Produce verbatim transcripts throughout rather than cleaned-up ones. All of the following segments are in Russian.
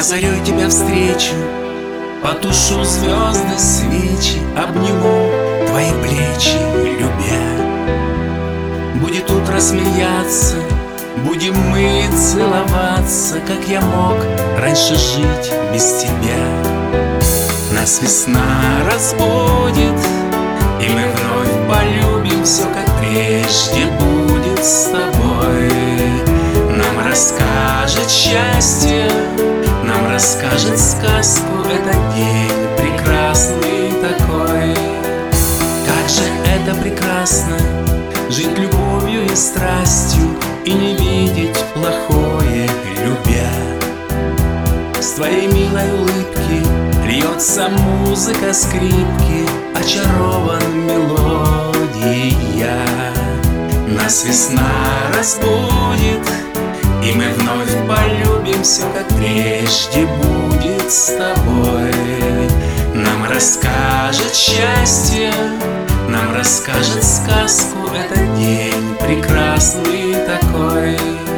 зарей тебя встречу, потушу звезды, свечи, обниму твои плечи, любя. Будет утро смеяться, будем мы целоваться, как я мог раньше жить без тебя. Нас весна разбудит, и мы вновь полюбим. Все как прежде будет с тобой. Нам расскажет счастье, нам расскажет сказку. Этот день прекрасный такой. Как же это прекрасно жить любовью и страстью и не видеть плохое, любя. С твоей милой улыбки льется музыка скрипки, очарован мелодия. Нас весна разбудит, и мы вновь полюбим. Все как прежде будет с тобой. Нам расскажет счастье, нам расскажет сказку. Этот день прекрасный такой.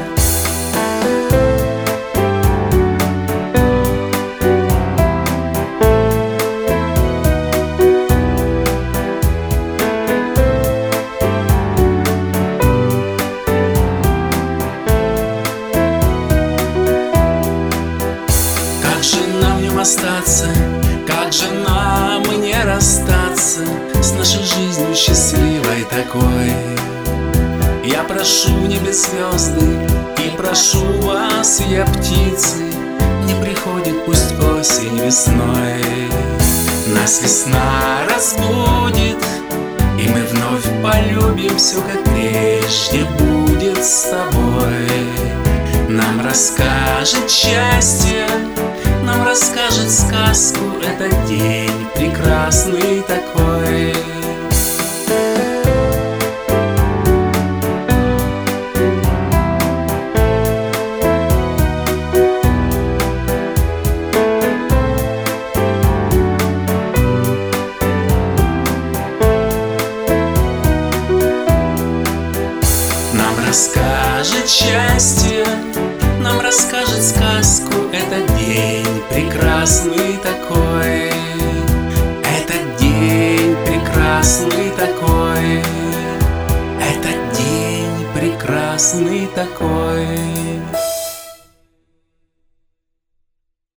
Как же нам в нем остаться, как же нам не расстаться с нашей жизнью счастливой такой. Я прошу небес звезды и прошу вас, я птицы. Не приходит пусть осень весной. Нас весна разбудит, и мы вновь полюбим. Все как прежде будет с тобой. Нам расскажет счастье, нам расскажет сказку. Этот день прекрасный такой. Нам расскажет счастье, нам расскажет сказку. Этот день прекрасный такой. Этот день прекрасный такой. Этот день прекрасный такой.